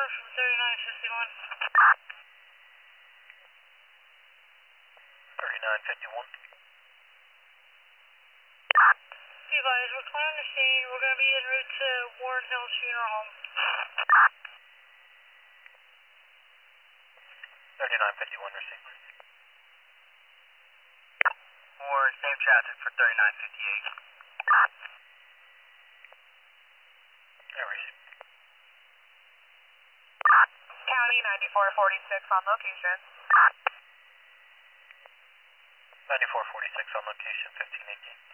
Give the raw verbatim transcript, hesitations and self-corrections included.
from thirty-nine fifty-one. thirty-nine fifty-one. Be advised, we're clearing the scene. We're going to be en route to Warren Hills Funeral Home. thirty-nine fifty-one, receive. Warren, same traffic for thirty-nine fifty-eight. I receive. County ninety-four forty-six on location. ninety-four forty-six on location, fifteen eighteen.